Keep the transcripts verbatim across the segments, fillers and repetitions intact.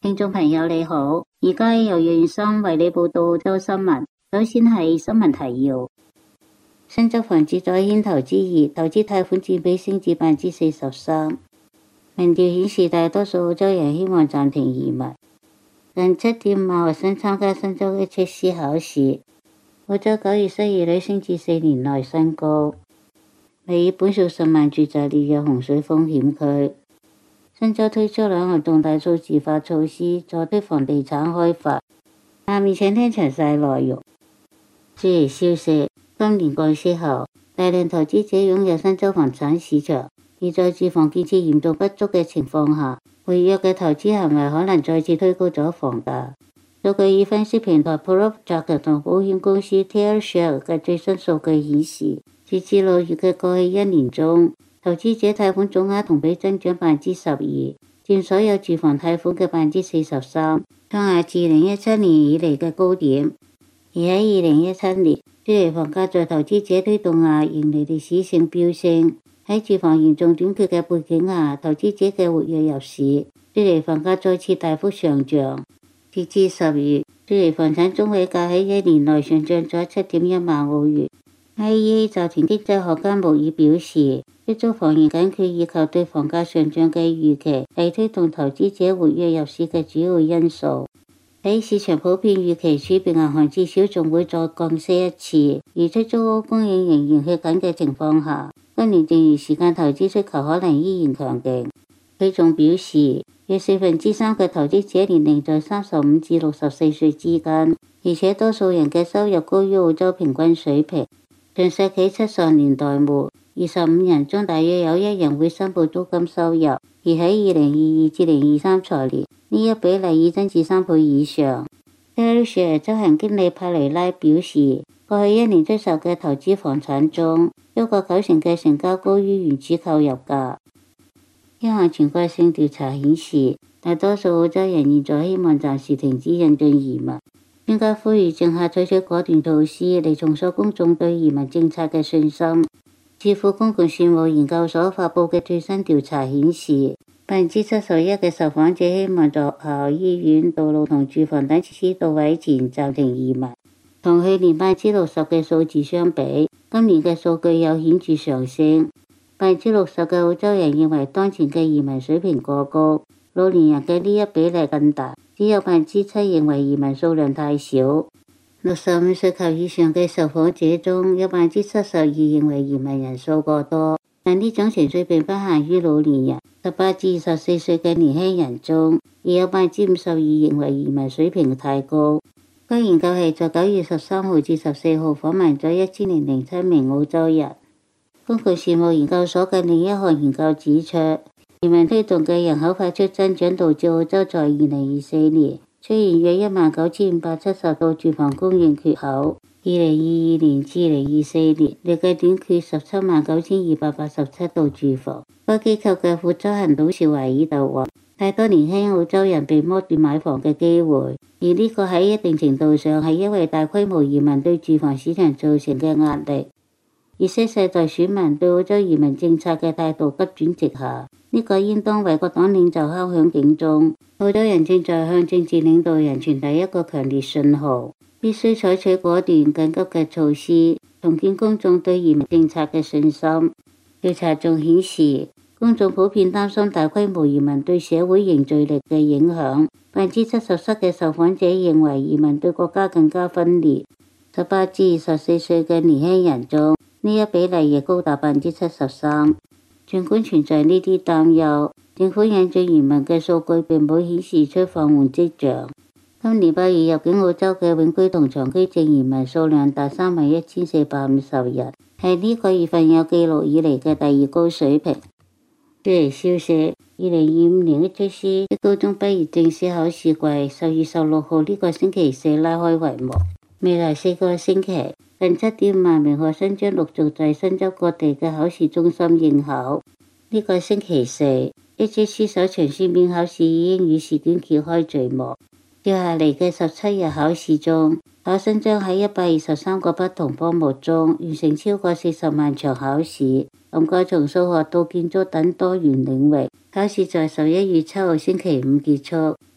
聽眾朋友你好，而家由袁生為你報道澳洲新聞。首先係新聞提要：新州防治再掀投資熱，投資貸款佔比升至百分之四十三。民調顯示大多數澳洲人希望暫停移民。近七點萬學生參加新州 H S C 考試。澳洲九月失業率升至四年內新高。墨爾本數十萬住宅列入洪水風險區。新州推出兩項重大數字化措施，助推房地產開發。下面請聽詳細內容。專業消息：今年降息後，大量投資者湧入新州房產市場，而在住房建設嚴重不足嘅情況下，活躍嘅投資行為可能再次推高咗房價。數據以分析平台 PropTracker 同保險公司 TeleShare 嘅最新數據顯示，截至六月嘅過去一年中，投資者貸款總額同比增長百分之十二，佔所有住房貸款嘅百分之四十三，創下自二零一七年以嚟嘅高點。而喺二零一七年，租嚟房價在投資者推動下迎嚟歷史性飆升。喺住房嚴重短缺嘅背景下，投資者嘅活躍入市，租嚟房價再次大幅上漲。截至十月，租嚟房產中位價喺一年內上漲咗七點一萬澳元。I E A 集團經濟學家穆爾表示，出租房源緊缺以及對房價上漲嘅預期係推動投資者活躍入市嘅主要因素。喺市場普遍預期儲備銀行至少仲會再降息一次，而出租屋供應仍然缺緊嘅情況下，今年剩餘時間投資需求可能依然強勁。佢仲表示，約四分之三嘅投資者年齡在三十五至六十四歲之間，而且多數人嘅收入高於澳洲平均水平。上世紀七十年代末，二十五人中大約有一人會申報租金收入，而喺二零二二至零二三財年，呢一比例已增至三倍以上。TeleShare 執行經理帕雷拉表示，過去一年出售嘅投資房產中，超過九成嘅成交高於原始購入價。一項全國性調查顯示，大多數澳洲人現在希望暫時停止引進移民。專家呼籲政客採取果斷措施嚟重塑公眾對移民政策嘅信心。智庫公共事務研究所發佈嘅最新調查顯示，百分之七十一嘅受訪者希望在學校、醫院、道路同住房等設施到位前暫停移民。同去年百分之六十嘅數字相比，今年嘅數據有顯著上升。百分之六十嘅澳洲人認為當前嘅移民水平過高，老年人嘅呢一比例更大。只有百分之七認為移民數量太少。六十五歲及以上嘅受訪者中，有百分之七十二認為移民人數過多。但呢種情緒並不限於老年人，十八至二十四歲嘅年輕人中，亦有百分之五十二認為移民水平太高。該研究係在九月十三號至十四號訪問咗一千零零七名澳洲人。公共事務研究所嘅另一項研究指出，移民推動嘅人口快速增長導致澳洲在二零二四年出現約一萬九千五百七十個住房供應缺口，二零二二年至二零二四年累計短缺十七萬九千二百八十七個住房。該機構嘅負責人董事維爾特話，太多年輕澳洲人被剝奪買房嘅機會，而呢個喺一定程度上係因為大規模移民對住房市場造成嘅壓力。而新世代選民對澳洲移民政策嘅態度急轉直下，呢、這個應當為各黨領袖敲響警鐘。澳洲人正在向政治領導人傳遞一個強烈信號，必須採取果斷緊急嘅措施，重建公眾對移民政策嘅信心。調查仲顯示，公眾普遍擔心大規模移民對社會凝聚力嘅影響。百分之七十七嘅受訪者認為移民對國家更加分裂。十八至二十四歲嘅年輕人中，呢一比例亦高達百分之七十三。儘管存在呢啲擔憂，政府引進移民嘅數據並冇顯示出放緩跡象。今年八月入境澳洲嘅永居同長居證移民數量達三萬一千四百五十人，係呢個月份有記錄以嚟嘅第二高水平。專業消息：二零二五年 H S C 高中畢業正式考試季十月十六號呢個星期四拉開帷幕。未來四個星期，近七點五萬名學生將陸續在新州各地嘅考試中心應考。呢、這個星期四 ，H S C 首場書面考試以英語試卷揭開序幕。接下嚟嘅十七日考試中，考生將喺一百二十三個不同科目中完成超過四十萬場考試，涵蓋從數學到建築等多元領域。考試在十一月七號星期五結束，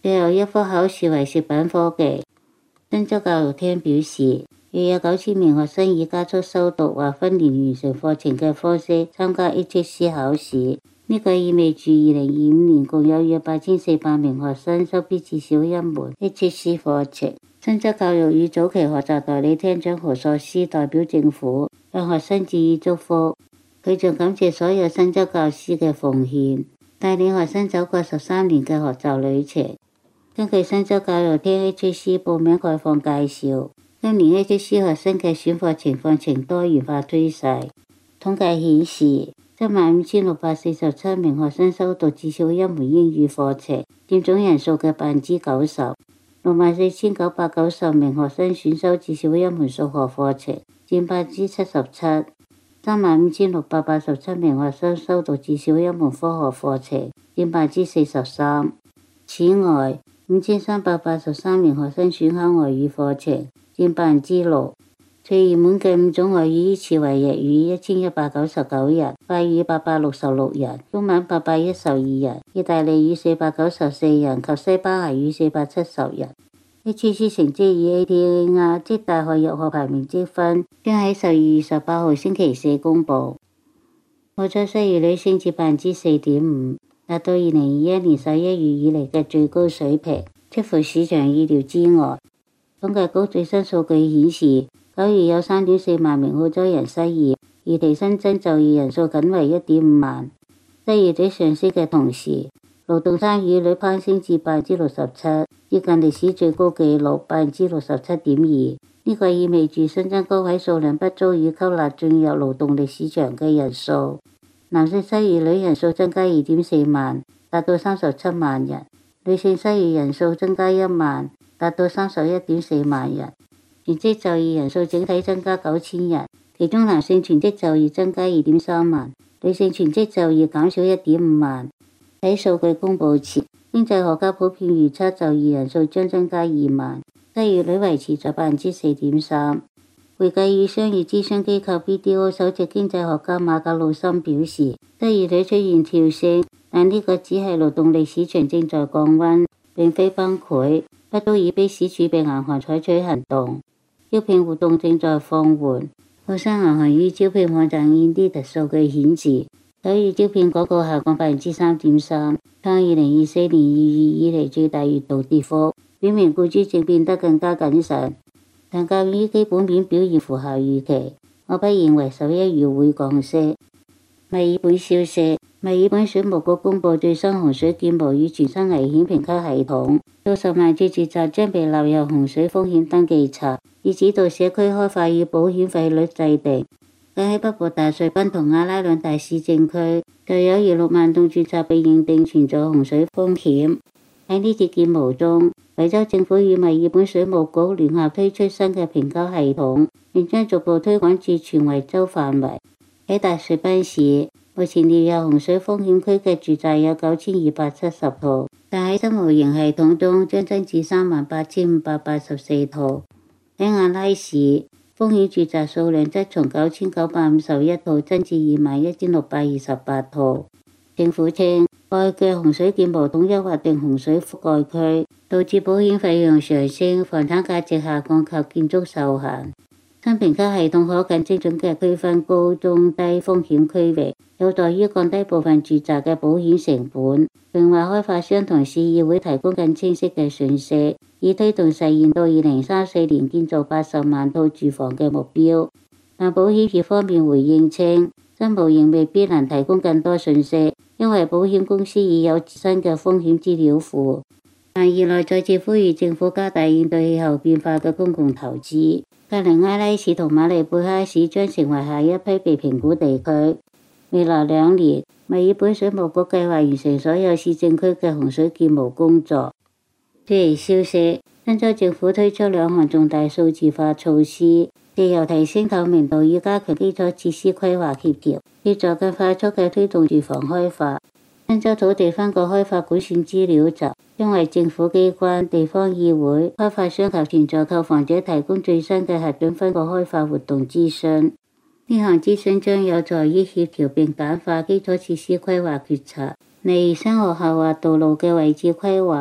最後一科考試為食品科技。新州教育廳表示，約有九千名學生以加速修讀或分年完成課程嘅方式參加 H S C 考試。呢、這個意味住二零二五年共有約八千四百名學生修畢至少一門 H S C 課程。新州教育與早期學習代理廳長何索斯代表政府向學生致以祝福。佢仲感謝所有新州教師嘅奉獻，帶領學生走過十三年嘅學習旅程。根據新州教育廳 H S C 報名概況介紹，今年 H S C 學生嘅選課情況呈多元化趨勢。統計顯示，七萬五千六百四十七名學生修讀至少一門英語課程，佔總人數嘅百分之九十。六萬四千九百九十名學生選修至少一門數學課程，佔百分之七十七。三萬五千六百八十七名學生修讀至少一門科學課程，佔百分之四十三。此外，五千三百八十三名學生選考外語課程，佔百分之六。最熱門嘅五種外語依次為日語一千一百九十九人，法語八百六十六人，中文八百一十二人，意大利語四百九十四人及西班牙語四百七十人。H S C 成績以 A T A R 即大學入學排名積分，將喺十二月十八號星期四公佈。澳洲失業率升至百分之四點五，達到二零二一年十一月以嚟嘅最高水平，出乎市場意料之外。統計局最新數據顯示，九月有三點四萬名澳洲人失業，而其新增就業人數僅為一點五萬。失業率上升嘅同時，勞動參與率攀升至百分之六十七，接近歷史最高紀錄百分之六十七點二。呢個意味住新增高位數量不足以吸納進入勞動力市場嘅人數。男性失業率人數增加二點四萬，達到三十七萬人；女性失業人數增加一萬，達到三十一點四萬人。全職就業人數整體增加九千人，其中男性全職就業增加二點三萬，女性全職就業減少一點五萬。喺數據公佈前，經濟學家普遍預測就業人數將增加二萬，失業率維持在百分之四點三。會計與商業諮詢機構 B D O 首席經濟學家馬格魯森表示，失業率出現跳升，但呢個只係勞動力市場正在降溫，並非崩潰，不足以迫使儲備銀行採取行動。招聘活動正在放緩。澳新銀行與招聘網站 Indeed 數據顯示，九月招聘廣告下降百分之三點三，創二零二四年二月以嚟最大月度跌幅，表明僱主正變得更加謹慎。但鑑於基本面表現符合預期，我不認為十一月會降息。墨爾本消息，墨爾本水務局公布最新洪水建模與全新危險評級系統，數十萬處住宅將被納入洪水風險登記冊，以指導社區開發與保險費率制定。更喺北部大水濱同亞拉兩大市政區，就有約六萬棟住宅被認定存在洪水風險。喺呢次建模中，維州政府與墨爾本水務局聯合推出新嘅評級系統，並將逐步推廣至全維州範圍。喺大水濱市，目前列入洪水風險區嘅住宅有九千二百七十套，但喺新模型系統中將增至三萬八千五百八十四套。喺亞拉市，風險住宅數量則從九千九百五十一套增至二萬一千六百二十八套。政府稱，過去嘅洪水建模統一劃定洪水覆蓋區，導致保險費用上升、房產價值下降及建築受限。新評級系統可更精準嘅區分高、中、低風險區域，有助於降低部分住宅嘅保險成本，並為開發商同市議會提供更清晰嘅訊息，以推動實現到二零三四年建造八十萬套住房嘅目標。但保險業方面回應稱，新模型未必能提供更多訊息，因為保險公司已有自身嘅風險資料庫。但業內再次呼籲政府加大應對氣候變化嘅公共投資。格林埃拉市同馬利貝哈市將成為下一批被評估地區。未來兩年，墨爾本水務局計劃完成所有市政區嘅洪水建模工作。即係消息，新州政府推出兩項重大數字化措施，藉由提升透明度與加強基礎設施規劃協調，協助更快速嘅推動住房開發。新州土地分割開發管線資料集將為政府機關、地方議會、開發商及潛在購房者提供最新嘅核准分割開發活動諮詢。呢項諮詢將有助於協調並簡化基礎設施規劃決策，例如新學校或道路嘅位置規劃，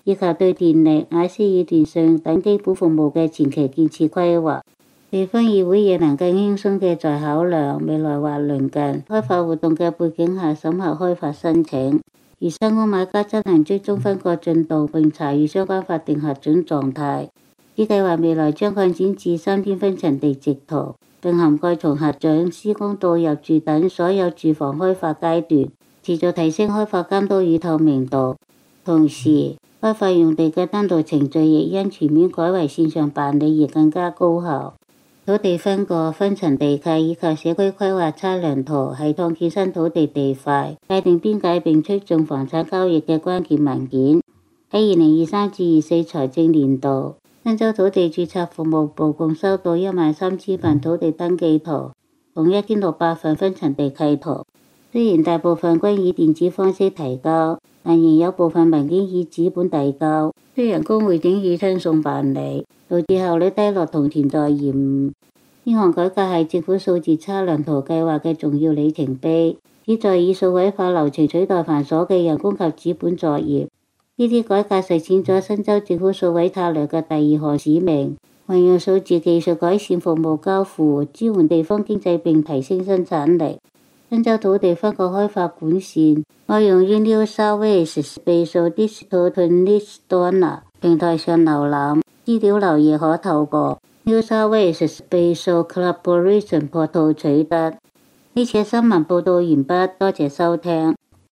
以及對電力、I C E 電信等基本服務嘅前期建設規劃。地方議會亦能更輕鬆嘅在考量未來或鄰近開發活動嘅背景下審核開發申請，而新屋買家則能追蹤分割進度並查閱相關法定核准狀態。此計劃未來將擴展至三篇分層地籍圖，並涵蓋從核准、施工到入住等所有住房開發階段，持續提升開發監督與透明度。同時，開發用地嘅單獨程序亦因全面改為線上辦理而更加高效。土地分割、分層地契以及社區規劃測量圖係創建新土地地塊、界定邊界並促進房產交易嘅關鍵文件。喺二零二三至二四財政年度，新州土地註冊服務部共收到一萬三千份土地登記圖，同一千六百份分層地契圖。雖然大部分均以電子方式提交，但仍有部分文件以紙本遞交，需人工匯整與親送辦理，導致效率低落同存在延誤。呢項改革係政府數字測量圖計劃嘅重要里程碑，旨在以數位化流程取代繁瑣嘅人工及紙本作業。呢啲改革實踐咗新州政府數位策略嘅第二項使命，運用數字技術改善服務交付，支援地方經濟並提升生產力。新州土地分割開發管線可用於 New South Wales Spatial Digital Twin Donor 平台上瀏覽，資料流亦可透過 New South Wales Spatial Collaboration Portal 取得。呢次新聞報導完畢，多謝收聽。